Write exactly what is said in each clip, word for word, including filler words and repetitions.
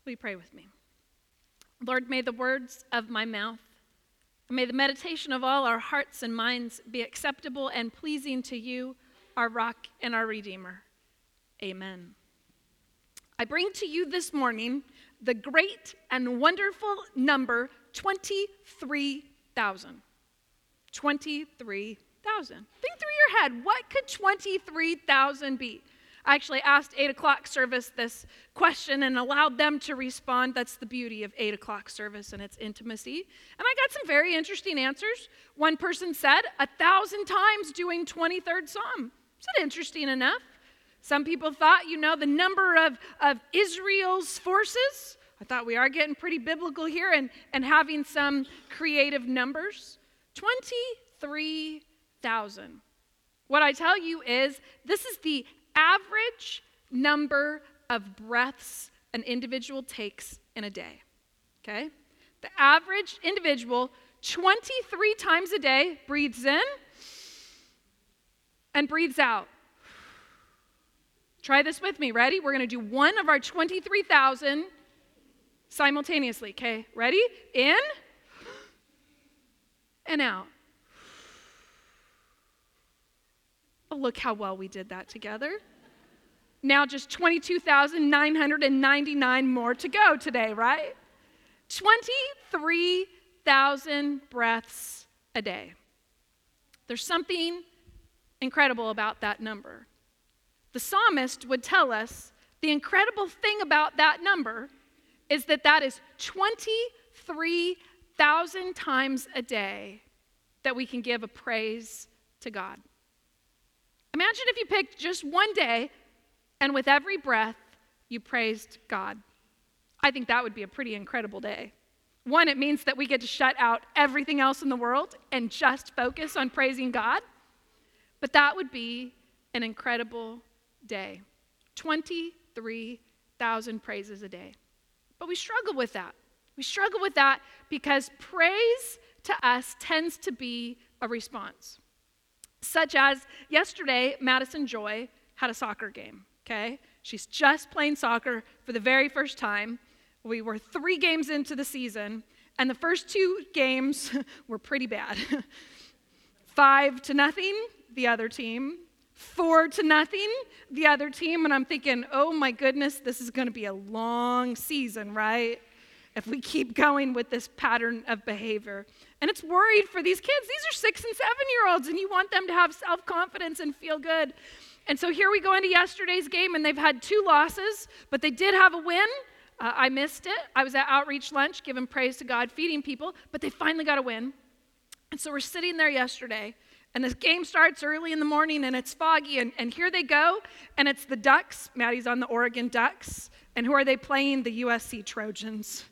Will you pray with me? Lord, may the words of my mouth, and may the meditation of all our hearts and minds be acceptable and pleasing to you, our rock and our redeemer. Amen. I bring to you this morning the great and wonderful number twenty-three thousand. twenty-three thousand. Think through your head, what could twenty-three thousand be? I actually asked eight o'clock service this question and allowed them to respond. That's the beauty of eight o'clock service and its intimacy. And I got some very interesting answers. One person said, a thousand times doing twenty-third Psalm. Is that interesting enough? Some people thought, you know, the number of, of Israel's forces. I thought we are getting pretty biblical here and, and having some creative numbers. twenty-three thousand. What I tell you is, this is the average number of breaths an individual takes in a day, okay? The average individual twenty-three times a day breathes in and breathes out. Try this with me, ready? We're gonna do one of our twenty-three thousand simultaneously, okay? Ready? In and out. Oh, look how well we did that together. Now just twenty-two thousand nine hundred ninety-nine more to go today, right? twenty-three thousand breaths a day. There's something incredible about that number. The psalmist would tell us the incredible thing about that number is that that is twenty-three thousand times a day that we can give a praise to God. Imagine if you picked just one day and with every breath you praised God. I think that would be a pretty incredible day. One, it means that we get to shut out everything else in the world and just focus on praising God. But that would be an incredible day. twenty-three thousand praises a day. But we struggle with that. We struggle with that because praise to us tends to be a response. Such as yesterday, Madison Joy had a soccer game, okay? She's just playing soccer for the very first time. We were three games into the season, and the first two games were pretty bad. Five to nothing, the other team. Four to nothing, the other team. And I'm thinking, oh my goodness, this is going to be a long season, right? If we keep going with this pattern of behavior. And it's worried for these kids. These are six and seven-year-olds, and you want them to have self-confidence and feel good. And so here we go into yesterday's game, and they've had two losses, but they did have a win. Uh, I missed it. I was at Outreach Lunch giving praise to God, feeding people, but they finally got a win. And so we're sitting there yesterday, and this game starts early in the morning, and it's foggy, and, and here they go, and it's the Ducks. Maddie's on the Oregon Ducks. And who are they playing? The U S C Trojans.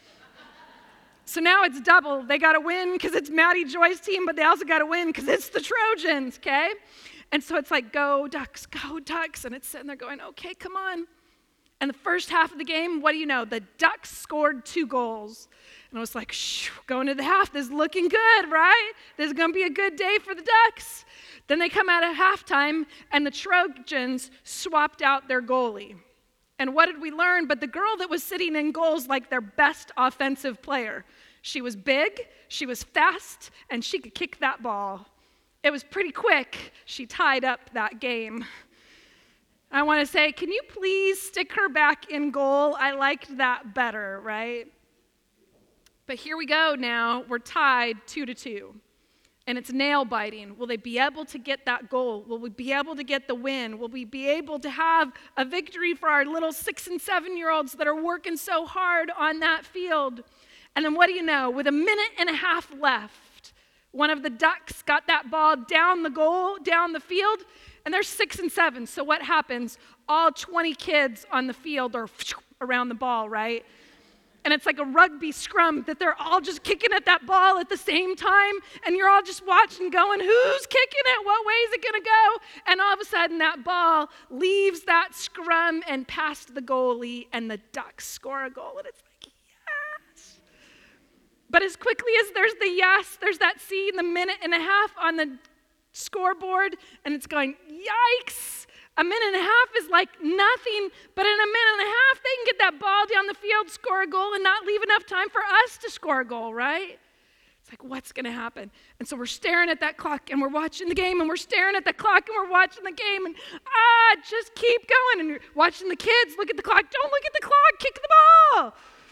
So now it's double. They got to win because it's Maddie Joy's team, but they also got to win because it's the Trojans, okay? And so it's like, go Ducks, go Ducks. And it's sitting there going, okay, come on. And the first half of the game, what do you know? The Ducks scored two goals. And I was like, shh, going to the half, this is looking good, right? This is going to be a good day for the Ducks. Then they come out at halftime, and the Trojans swapped out their goalie. And what did we learn? But the girl that was sitting in goals like their best offensive player. She was big, she was fast, and she could kick that ball. It was pretty quick. She tied up that game. I want to say, can you please stick her back in goal? I liked that better, right? But here we go now. We're tied two to two. And it's nail biting. Will they be able to get that goal? Will we be able to get the win? Will we be able to have a victory for our little six and seven year olds that are working so hard on that field? And then what do you know? With a minute and a half left, one of the Ducks got that ball down the goal, down the field, and they're six and seven. So what happens? All twenty kids on the field are around the ball, right? And it's like a rugby scrum that they're all just kicking at that ball at the same time. And you're all just watching going, who's kicking it? What way is it going to go? And all of a sudden that ball leaves that scrum and past the goalie, and the Ducks score a goal. And it's like, yes. But as quickly as there's the yes, there's that C, the minute and a half on the scoreboard. And it's going, yikes. A minute and a half is like nothing, but in a minute and a half, they can get that ball down the field, score a goal, and not leave enough time for us to score a goal, right? It's like, what's going to happen? And so we're staring at that clock, and we're watching the game, and we're staring at the clock, and we're watching the game, and ah, just keep going. And you're watching the kids look at the clock. Don't look at the clock. Kick the ball.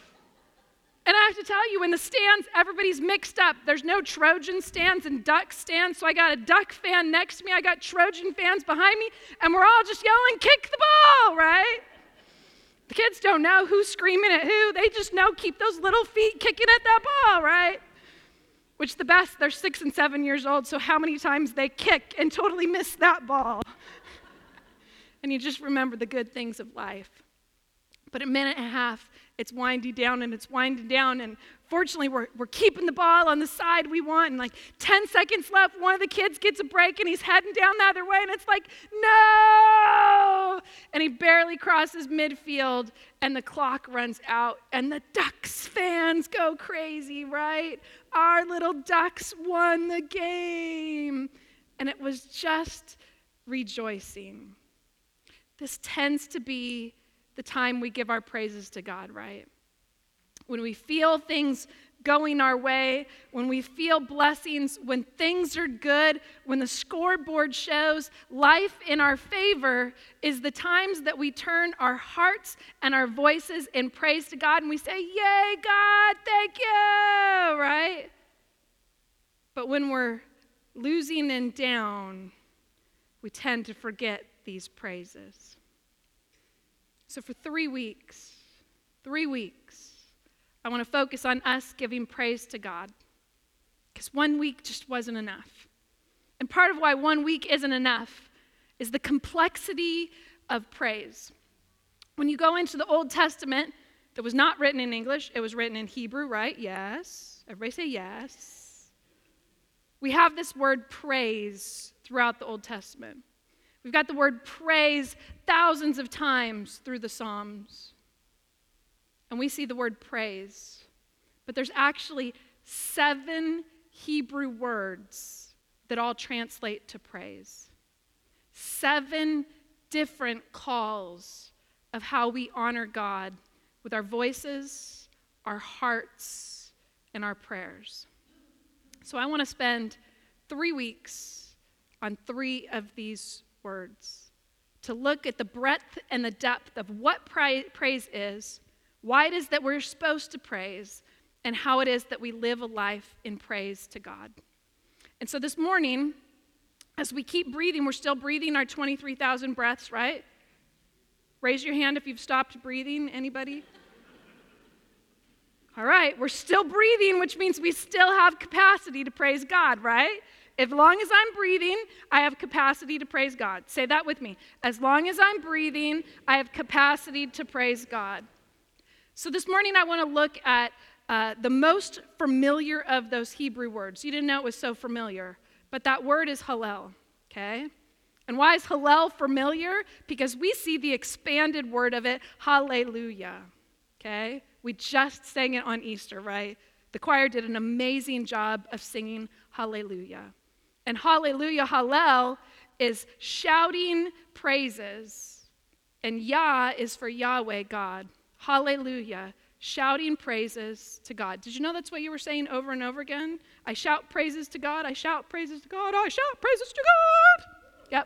And I have to tell you, in the stands, everybody's mixed up. There's no Trojan stands and Duck stands, so I got a Duck fan next to me. I got Trojan fans behind me, and we're all just yelling, kick the ball, right? The kids don't know who's screaming at who. They just know keep those little feet kicking at that ball, right? Which the best, they're six and seven years old, so how many times they kick and totally miss that ball. And you just remember the good things of life. But a minute and a half, it's winding down and it's winding down. And fortunately, we're, we're keeping the ball on the side we want. And like ten seconds left, one of the kids gets a break and he's heading down the other way. And it's like, no! And he barely crosses midfield and the clock runs out. And the Ducks fans go crazy, right? Our little Ducks won the game. And it was just rejoicing. This tends to be the time we give our praises to God, right? When we feel things going our way, when we feel blessings, when things are good, when the scoreboard shows life in our favor, is the times that we turn our hearts and our voices in praise to God and we say, yay, God, thank you, right? But when we're losing and down, we tend to forget these praises. So for three weeks, three weeks, I want to focus on us giving praise to God. Because one week just wasn't enough. And part of why one week isn't enough is the complexity of praise. When you go into the Old Testament, that was not written in English, it was written in Hebrew, right? Yes. Everybody say yes. We have this word praise throughout the Old Testament. We've got the word praise thousands of times through the Psalms. And we see the word praise. But there's actually seven Hebrew words that all translate to praise. Seven different calls of how we honor God with our voices, our hearts, and our prayers. So I want to spend three weeks on three of these words to look at the breadth and the depth of what pra- praise is, why it is that we're supposed to praise, and how it is that we live a life in praise to God. And so this morning, as we keep breathing, we're still breathing our twenty-three thousand breaths, right? Raise your hand if you've stopped breathing. Anybody? All right, we're still breathing, which means we still have capacity to praise God, right? As long as I'm breathing, I have capacity to praise God. Say that with me. As long as I'm breathing, I have capacity to praise God. So this morning, I want to look at uh, the most familiar of those Hebrew words. You didn't know it was so familiar, but that word is Hallel, okay? And why is Hallel familiar? Because we see the expanded word of it, hallelujah, okay? We just sang it on Easter, right? The choir did an amazing job of singing hallelujah. And hallelujah, Hallel, is shouting praises. And Yah is for Yahweh, God. Hallelujah, shouting praises to God. Did you know that's what you were saying over and over again? I shout praises to God, I shout praises to God, I shout praises to God.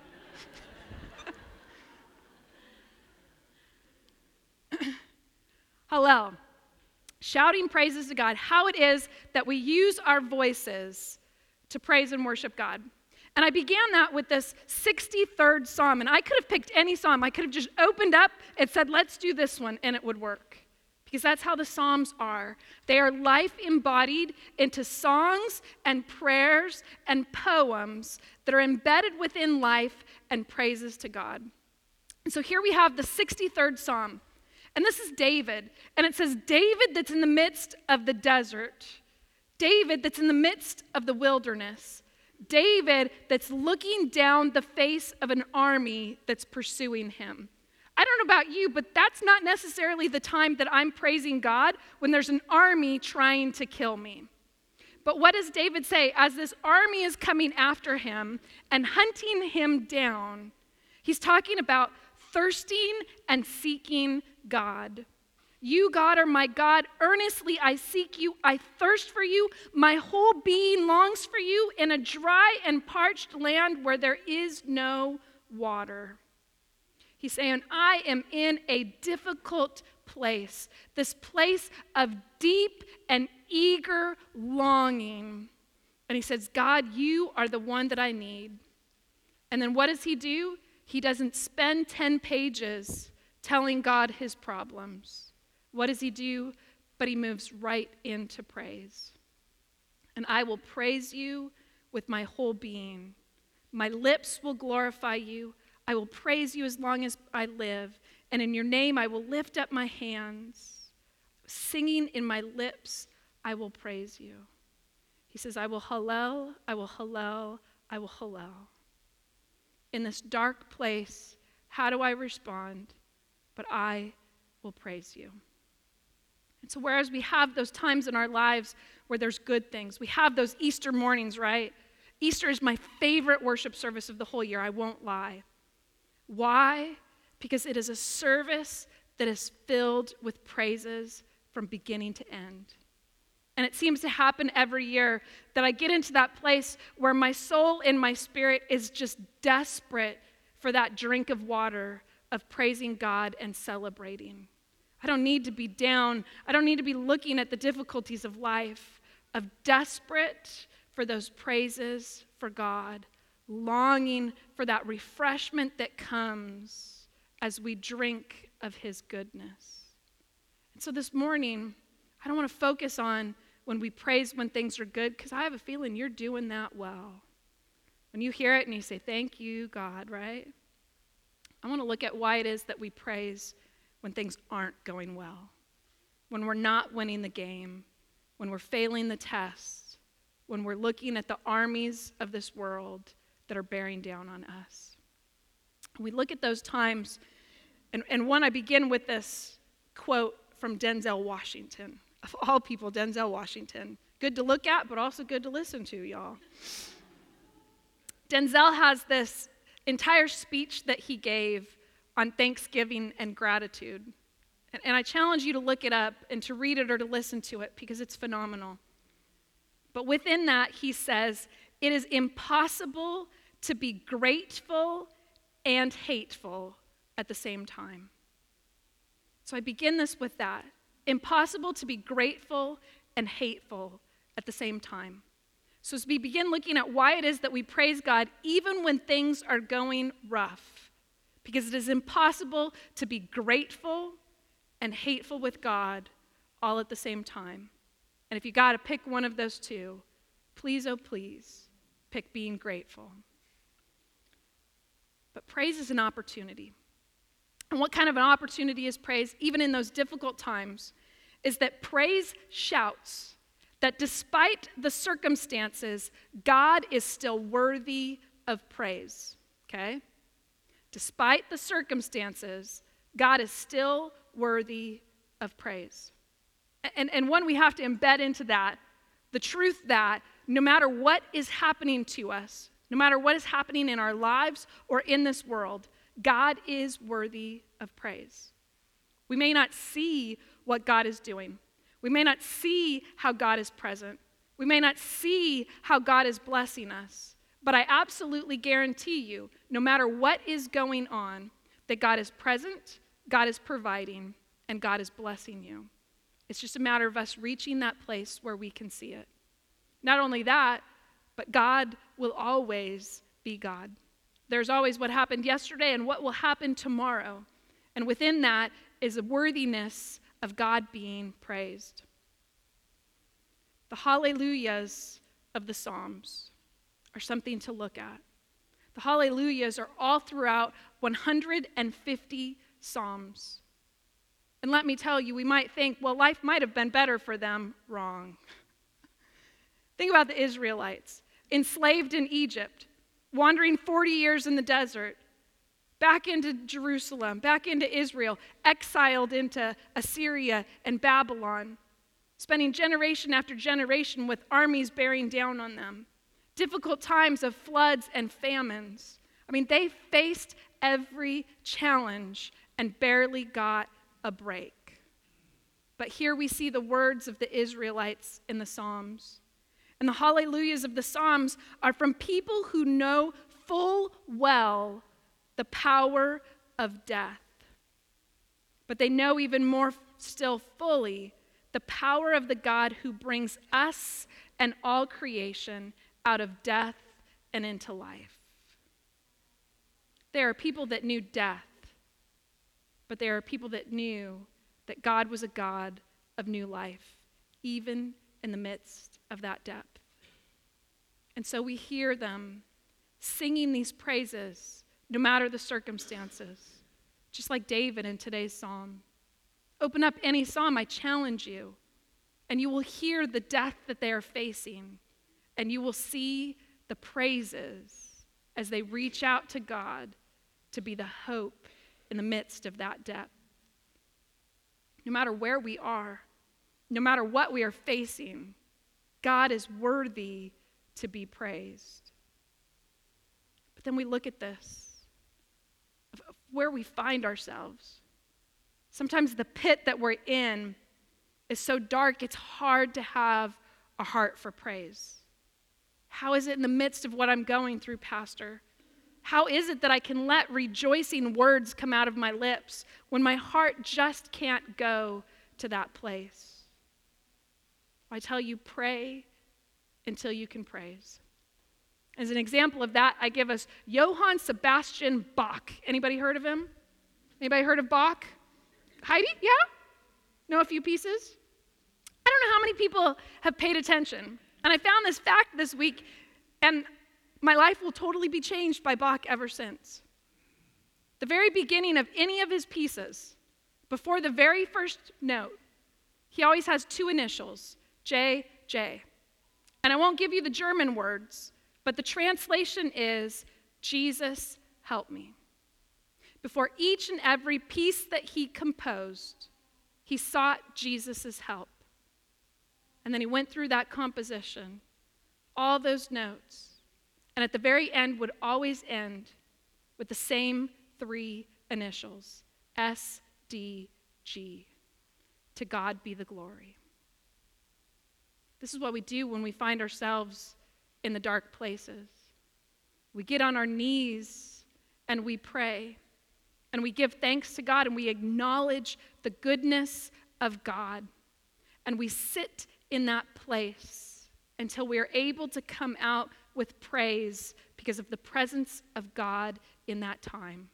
Yep. Hallel, shouting praises to God. How it is that we use our voices to praise and worship God. And I began that with this sixty-third Psalm. And I could have picked any Psalm. I could have just opened up and said, let's do this one, and it would work. Because that's how the Psalms are. They are life embodied into songs and prayers and poems that are embedded within life and praises to God. And so here we have the sixty-third Psalm. And this is David. And it says, David that's in the midst of the desert. David that's in the midst of the wilderness. David that's looking down the face of an army that's pursuing him. I don't know about you, but that's not necessarily the time that I'm praising God, when there's an army trying to kill me. But what does David say? As this army is coming after him and hunting him down, He's talking about thirsting and seeking God. You, God, are my God. Earnestly I seek you. I thirst for you. My whole being longs for you in a dry and parched land where there is no water. He's saying, I am in a difficult place, this place of deep and eager longing. And he says, God, you are the one that I need. And then what does he do? He doesn't spend ten pages telling God his problems. What does he do? But he moves right into praise. And I will praise you with my whole being. My lips will glorify you. I will praise you as long as I live. And in your name I will lift up my hands. Singing in my lips, I will praise you. He says, I will hallel, I will hallel, I will hallel. In this dark place, how do I respond? But I will praise you. And so whereas we have those times in our lives where there's good things, we have those Easter mornings, right? Easter is my favorite worship service of the whole year, I won't lie. Why? Because it is a service that is filled with praises from beginning to end. And it seems to happen every year that I get into that place where my soul and my spirit is just desperate for that drink of water of praising God and celebrating. I don't need to be down. I don't need to be looking at the difficulties of life, of desperate for those praises for God, longing for that refreshment that comes as we drink of his goodness. And so this morning, I don't want to focus on when we praise when things are good, because I have a feeling you're doing that well. When you hear it and you say, thank you, God, right? I want to look at why it is that we praise when things aren't going well, when we're not winning the game, when we're failing the test, when we're looking at the armies of this world that are bearing down on us. We look at those times, and, and one, I begin with this quote from Denzel Washington. Of all people, Denzel Washington. Good to look at, but also good to listen to, y'all. Denzel has this entire speech that he gave on Thanksgiving and gratitude. And, and I challenge you to look it up and to read it or to listen to it because it's phenomenal. But within that, he says, it is impossible to be grateful and hateful at the same time. So I begin this with that. Impossible to be grateful and hateful at the same time. So as we begin looking at why it is that we praise God even when things are going rough, because it is impossible to be grateful and hateful with God all at the same time. And if you got to pick one of those two, please, oh please, pick being grateful. But praise is an opportunity. And what kind of an opportunity is praise, even in those difficult times, is that praise shouts that despite the circumstances, God is still worthy of praise, okay? Despite the circumstances, God is still worthy of praise. And, and one, we have to embed into that the truth that no matter what is happening to us, no matter what is happening in our lives or in this world, God is worthy of praise. We may not see what God is doing. We may not see how God is present. We may not see how God is blessing us. But I absolutely guarantee you, no matter what is going on, that God is present, God is providing, and God is blessing you. It's just a matter of us reaching that place where we can see it. Not only that, but God will always be God. There's always what happened yesterday and what will happen tomorrow. And within that is a worthiness of God being praised. The hallelujahs of the Psalms are something to look at. The hallelujahs are all throughout one hundred fifty Psalms. And let me tell you, we might think, well, life might have been better for them. Wrong. Think about the Israelites, enslaved in Egypt, wandering forty years in the desert, back into Jerusalem, back into Israel, exiled into Assyria and Babylon, spending generation after generation with armies bearing down on them. Difficult times of floods and famines. I mean, they faced every challenge and barely got a break. But here we see the words of the Israelites in the Psalms. And the hallelujahs of the Psalms are from people who know full well the power of death. But they know even more still fully the power of the God who brings us and all creation out of death and into life. There are people that knew death, but there are people that knew that God was a God of new life, even in the midst of that depth. And so we hear them singing these praises, no matter the circumstances, just like David in today's psalm. Open up any psalm, I challenge you, and you will hear the death that they are facing, and you will see the praises as they reach out to God to be the hope in the midst of that depth. No matter where we are, no matter what we are facing, God is worthy to be praised. But then we look at this, of where we find ourselves. Sometimes the pit that we're in is so dark, it's hard to have a heart for praise. How is it in the midst of what I'm going through, Pastor? How is it that I can let rejoicing words come out of my lips when my heart just can't go to that place? I tell you, pray until you can praise. As an example of that, I give us Johann Sebastian Bach. Anybody heard of him? Anybody heard of Bach? Heidi? Yeah? Know a few pieces? I don't know how many people have paid attention. And I found this fact this week, and my life will totally be changed by Bach ever since. The very beginning of any of his pieces, before the very first note, he always has two initials, J, J. And I won't give you the German words, but the translation is, Jesus, help me. Before each and every piece that he composed, he sought Jesus' help. And then he went through that composition, all those notes, and at the very end would always end with the same three initials, S D G. To God be the glory. This is what we do when we find ourselves in the dark places. We get on our knees and we pray, and we give thanks to God, and we acknowledge the goodness of God, and we sit in that place until we are able to come out with praise because of the presence of God in that time.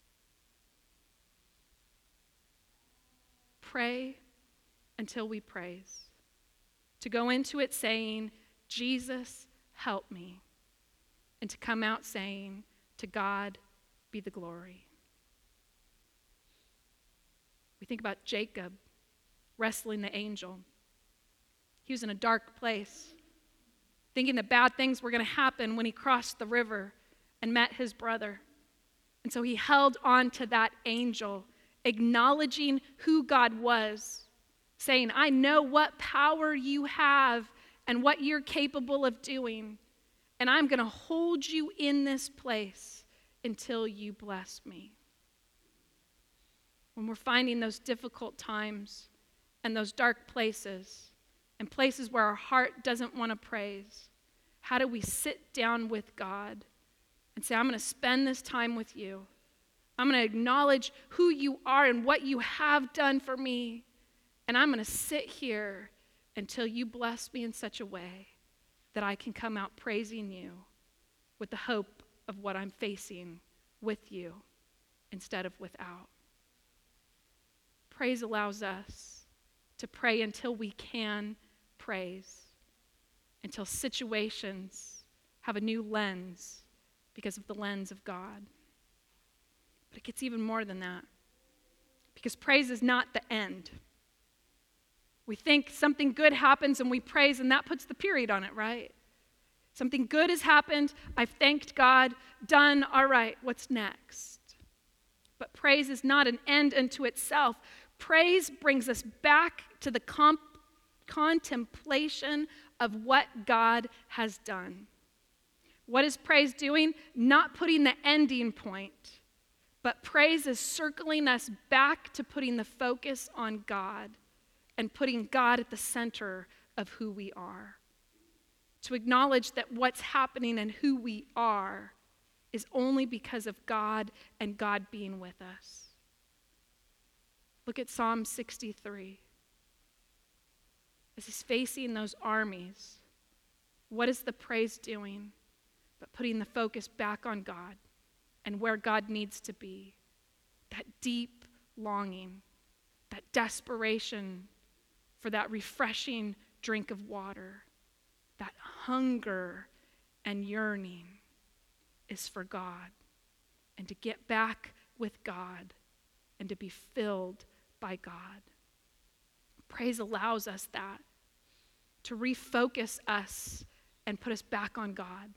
Pray until we praise. To go into it saying, Jesus, help me. And to come out saying, to God be the glory. We think about Jacob wrestling the angel. He was in a dark place, thinking that bad things were going to happen when he crossed the river and met his brother. And so he held on to that angel, acknowledging who God was, saying, I know what power you have and what you're capable of doing, and I'm going to hold you in this place until you bless me. When we're finding those difficult times and those dark places and places where our heart doesn't want to praise, how do we sit down with God and say, I'm going to spend this time with you. I'm going to acknowledge who you are and what you have done for me. And I'm going to sit here until you bless me in such a way that I can come out praising you with the hope of what I'm facing with you instead of without. Praise allows us to pray until we can praise, until situations have a new lens because of the lens of God. But it gets even more than that, because praise is not the end. We think something good happens and we praise, and that puts the period on it, right? Something good has happened, I've thanked God, done, all right, what's next? But praise is not an end unto itself. Praise brings us back to the comp- contemplation of what God has done. What is praise doing? Not putting the ending point, But praise is circling us back to putting the focus on God and putting God at the center of who we are. To acknowledge that what's happening and who we are is only because of God and God being with us. Look at Psalm sixty-three. As he's facing those armies, what is the praise doing but putting the focus back on God and where God needs to be? That deep longing, that desperation for that refreshing drink of water, that hunger and yearning is for God and to get back with God and to be filled by God. Praise allows us that, to refocus us and put us back on God.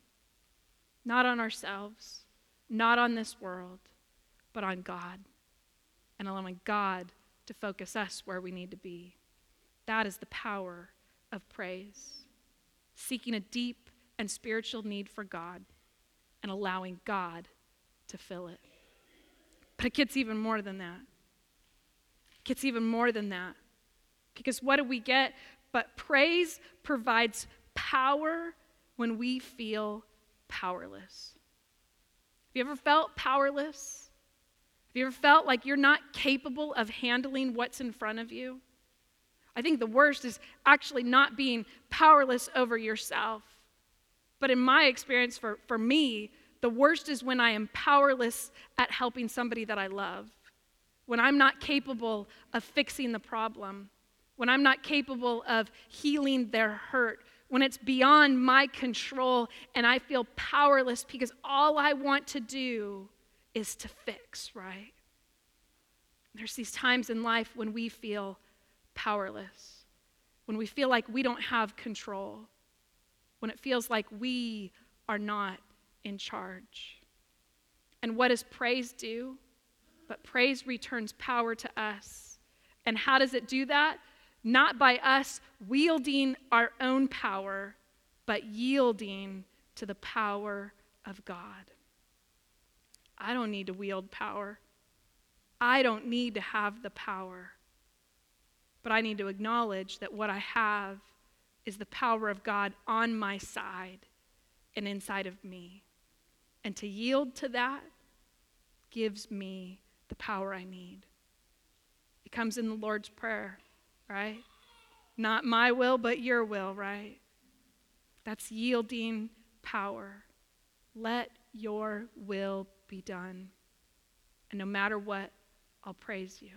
Not on ourselves, not on this world, but on God. And allowing God to focus us where we need to be. That is the power of praise. Seeking a deep and spiritual need for God and allowing God to fill it. But it gets even more than that. It gets even more than that. Because what do we get? But praise provides power when we feel powerless. Have you ever felt powerless? Have you ever felt like you're not capable of handling what's in front of you? I think the worst is actually not being powerless over yourself. But in my experience, for, for me, the worst is when I am powerless at helping somebody that I love. When I'm not capable of fixing the problem. When I'm not capable of healing their hurt. When it's beyond my control and I feel powerless because all I want to do is to fix, right? There's these times in life when we feel powerless, when we feel like we don't have control, when it feels like we are not in charge. And what does praise do? But praise returns power to us. And how does it do that? Not by us wielding our own power, but yielding to the power of God. I don't need to wield power. I don't need to have the power. But I need to acknowledge that what I have is the power of God on my side and inside of me. And to yield to that gives me the power I need. It comes in the Lord's Prayer, right? Not my will, but your will, right? That's yielding power. Let your will be done. And no matter what, I'll praise you.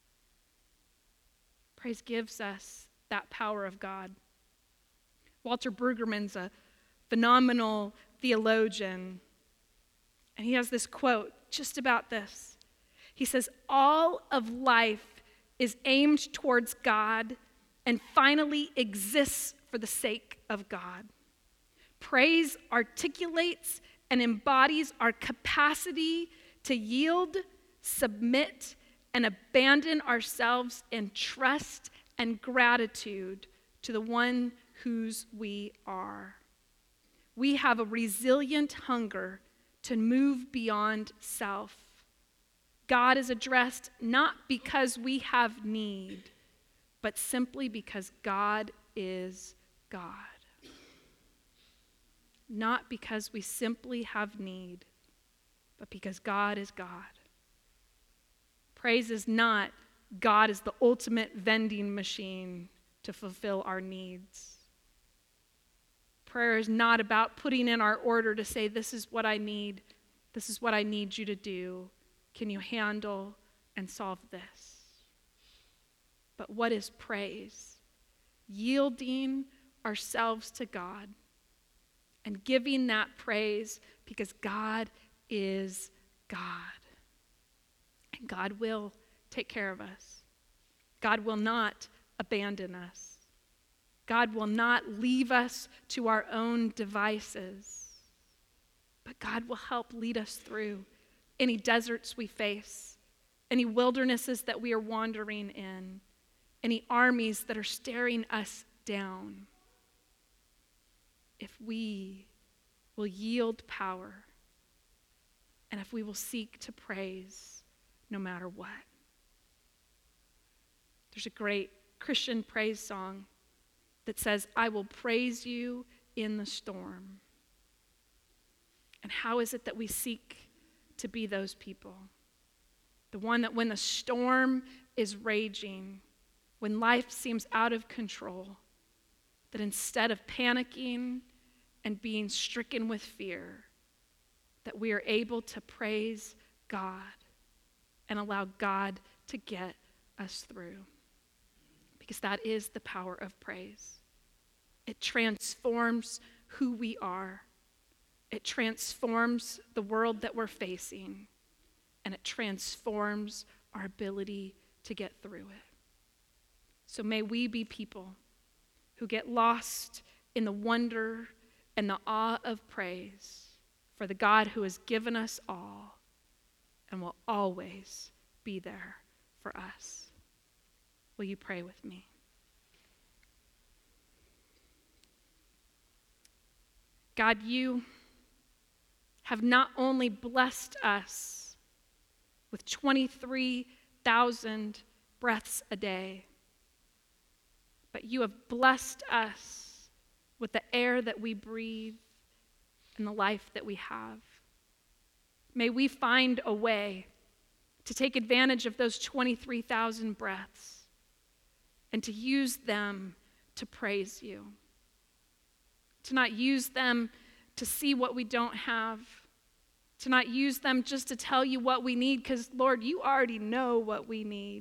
Praise gives us that power of God. Walter Brueggemann's a phenomenal theologian, and he has this quote just about this. He says, all of life is aimed towards God and finally exists for the sake of God. Praise articulates and embodies our capacity to yield, submit, and abandon ourselves in trust and gratitude to the one whose we are. We have a resilient hunger to move beyond self. God is addressed not because we have need, but simply because God is God. Not because we simply have need, but because God is God. Praise is not God is the ultimate vending machine to fulfill our needs. Prayer is not about putting in our order to say, this is what I need, this is what I need you to do. Can you handle and solve this? But what is praise? Yielding ourselves to God and giving that praise because God is God. And God will take care of us. God will not abandon us. God will not leave us to our own devices. But God will help lead us through any deserts we face, any wildernesses that we are wandering in, any armies that are staring us down. If we will yield power and if we will seek to praise no matter what. There's a great Christian praise song that says, I will praise you in the storm. And how is it that we seek to be those people? The one that when the storm is raging, when life seems out of control, that instead of panicking and being stricken with fear, that we are able to praise God and allow God to get us through. Because that is the power of praise. It transforms who we are. It transforms the world that we're facing. And it transforms our ability to get through it. So may we be people who get lost in the wonder and the awe of praise for the God who has given us all and will always be there for us. Will you pray with me? God, you have not only blessed us with twenty-three thousand breaths a day, but you have blessed us with the air that we breathe and the life that we have. May we find a way to take advantage of those twenty-three thousand breaths and to use them to praise you. To not use them to see what we don't have. To not use them just to tell you what we need, because, Lord, you already know what we need.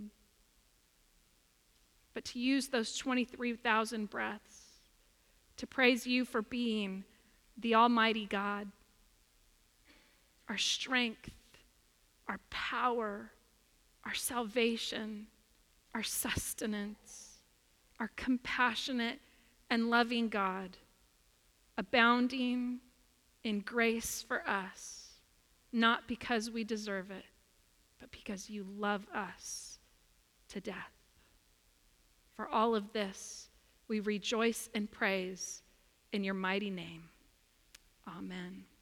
But to use those twenty-three thousand breaths to praise you for being the Almighty God, our strength, our power, our salvation, our sustenance, our compassionate and loving God, abounding in grace for us, not because we deserve it, but because you love us to death. For all of this, we rejoice and praise in your mighty name. Amen.